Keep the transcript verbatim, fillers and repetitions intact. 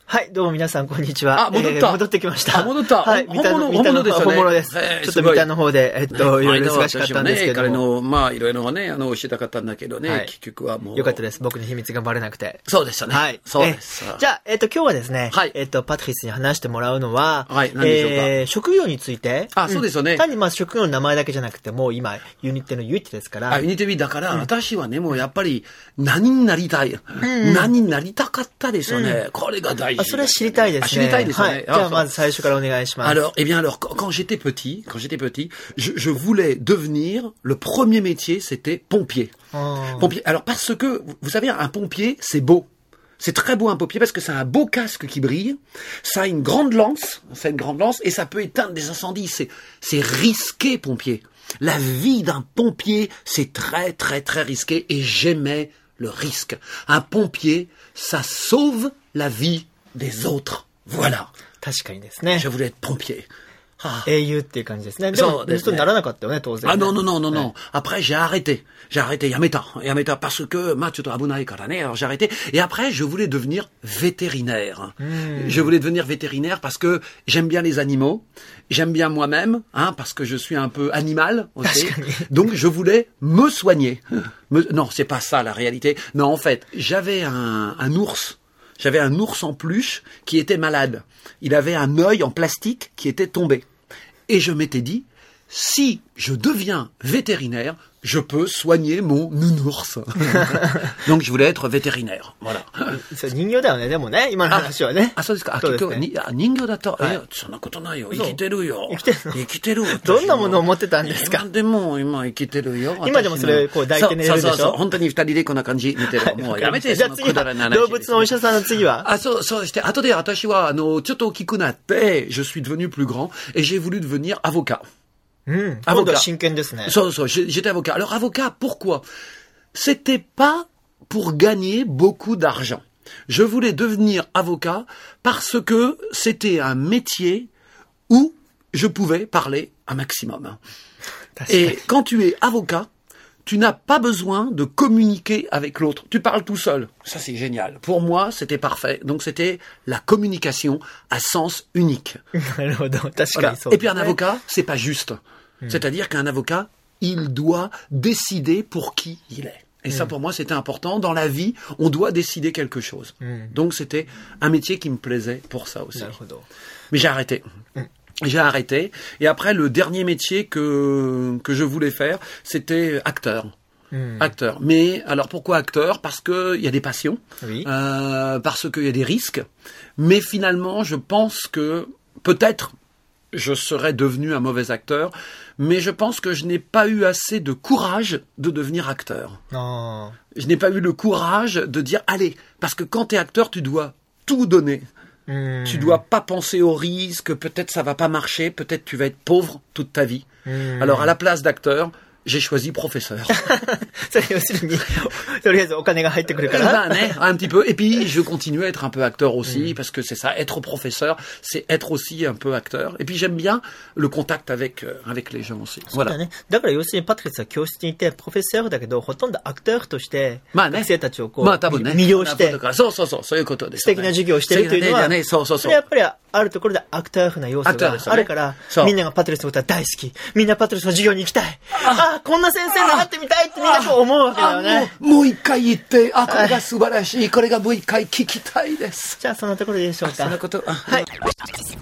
はい、どうも皆さん、こんにちは。 あ、戻った。 えー、戻ってきました。 あ、戻った。 はい、 本物、本物ですよね。 本物です。 えー、 ちょっと三田の方で、えっと、いろいろ忙しかったんですけども。 彼の、まあ、いろいろね、あの、教えたかったんだけどね、はい、結局はもう。 よかったです。僕に秘密がバレなくて。 そうでしたね。 はい。 そうです。 じゃあ、えっと、今日はですね、はい、えっと、パトリスに話してもらうのは、はい、何でしょうか。えー、職業について。 あ、そうですよね。 単にまあ、職業の名前だけじゃなくて、もう今、ユニテのユニテですから。 あ、ユニテ B だから、私はね、もうやっぱり、何になりたい。何になりたかったですよね。これが大事。 それは知りたいですね。 知りたいですね。 Alors, eh bien alors, quand j'étais petit, quand j'étais petit, je, je voulais devenir, le premier métier, c'était pompier. Oh. Pompier. Alors parce que, vous savez, un pompier, c'est beau. C'est très beau un pompier parce que ça a un beau casque qui brille, ça a une grande lance, ça a une grande lance et ça peut éteindre des incendies. C'est, c'est risqué, pompier. La vie d'un pompier, c'est très très très risqué et j'aimais le risque. Un pompier, ça sauve la vie des autres.Voilà. 確かにですね。 Je voulais être pompier. Ah. 英雄っていう感じですね。でも、そうですね。ならなかったよね、当然、ね。 Ah non, non, non, non, non. Après, j'ai arrêté. J'ai arrêté. やめた。やめたparce que, まあ、ちょっと危ないからね。Alors, j'ai arrêté. Et après, je voulais devenir vétérinaire. Mm. Je voulais devenir vétérinaire parce que j'aime bien les animaux. J'aime bien moi-même, hein, parce que je suis un peu animal aussi. Donc, je voulais me soigner. Me... Non, c'est pas ça, la réalité. Non, en fait, j'avais un, un ours.J'avais un ours en peluche qui était malade. Il avait un œil en plastique qui était tombé. Et je m'étais dit, si je deviens vétérinaire, je peux soigner mon nounours. Donc je voulais être vétérinaire. Voilà. 人形だよね、でもね、今の話はね。 あ、そうですか。あ、結局、人形だと、え、そんなことないよ。生きてるよ。生きてるの。生きてる。 どんなものを持ってたんですか？ 今でも、今生きてるよ。 今でもそれ、こう抱いて寝るでしょ？ そうそうそう。本当に二人でこんな感じ寝てる。もうやめて、 じゃあ次は、動物のお医者さんの次は？ あ、そう、そうして、後で私は、あの、ちょっと大きくなって、je suis devenu plus grand, et j'ai voulu devenir avocat.Hmm, avocat. So, so, j'étais avocat. Alors avocat, pourquoi? C'était pas pour gagner beaucoup d'argent. Je voulais devenir avocat parce que c'était un métier où je pouvais parler un maximum. Et quand tu es avocat, tu n'as pas besoin de communiquer avec l'autre. Tu parles tout seul. Ça, c'est génial. Pour moi, c'était parfait. Donc, c'était la communication à sens unique. Voilà. Et puis, un avocat, c'est pas juste.C'est-à-dire qu'un avocat, il doit décider pour qui il est. Et mm. ça, pour moi, c'était important. Dans la vie, on doit décider quelque chose. Mm. Donc, c'était un métier qui me plaisait pour ça aussi. Mais j'ai arrêté. Mm. J'ai arrêté. Et après, le dernier métier que, que je voulais faire, c'était acteur. Mm. Acteur. Mais alors, pourquoi acteur? Parce qu'il y a des passions. Oui. Euh, parce qu'il y a des risques. Mais finalement, je pense que peut-être...je serais devenu un mauvais acteur, mais je pense que je n'ai pas eu assez de courage de devenir acteur. Non. Je n'ai pas eu le courage de dire, allez, parce que quand tu es acteur, tu dois tout donner. Mm. Tu dois pas penser au risque, peut-être ça va pas marcher, peut-être tu vas être pauvre toute ta vie. Mm. Alors à la place d'acteur,j'ai choisi professeur. それ要するに、とりあえずお金が入ってくるから。 Ben, né, un petit peu. Et puis, je continue à être un peu acteur aussi, mm. parce que c'est ça, être professeur, c'est être aussi un peu acteur. Et puis, j'aime bien le contact avec, euh, avec les gens aussi. そうだね。だから要するにパトリスは教室にいて、プロフェッサーだけど、ほとんどアクターとして、学生たちをこう、まあ多分ね、魅了して、 そうそうそう、そういうことです、 ね。素敵な授業をしているというのは、ね、そうそうそう。それやっぱりあるところでアクターフな要素があるから、ね、みんながパトリスのことは大好き。みんなパトリスの授業に行きたい。ああ、こんな先生になってみたいってみんなそう思うわけだよね。 もう、もう一回言って、あ、これが素晴らしい。これがもう一回聞きたいです。 じゃあそんなところでしょうか。 そんなこと、はい。